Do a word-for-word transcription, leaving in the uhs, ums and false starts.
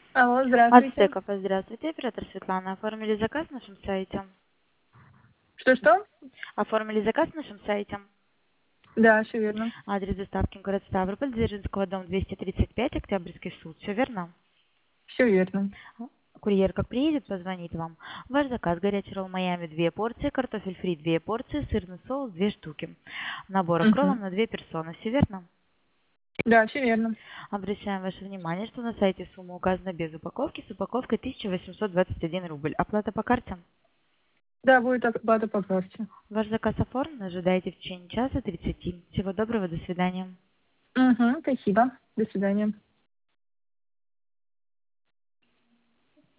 Алло, здравствуйте. Ацтеков, здравствуйте, оператор Светлана. Оформили заказ в нашем сайте? Что-что? Оформили заказ в нашем сайте? Да, все верно. Адрес доставки город Ставрополь, Дзержинского, дом двести тридцать пять, Октябрьский суд. Все верно? Все верно. Курьер как приедет, позвонит вам. Ваш заказ: горячий ролл Майами две порции, картофель фри две порции, сырный соус две штуки. Набор к роллам Мгм. на две персоны. Все верно? Да, все верно. Обращаем ваше внимание, что на сайте сумма указана без упаковки, с упаковкой тысяча восемьсот двадцать один рубль. Оплата по карте? Да, будет оплата по карте. Ваш заказ оформлен, ожидайте в течение часа тридцати. Всего доброго, до свидания. Угу, спасибо. До свидания.